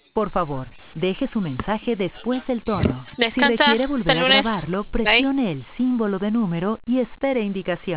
Por favor, deje su mensaje después del tono. Si Descansa requiere hasta volver el a lunes. grabarlo, ¿Ok? presione el símbolo de número y espere indicaciones.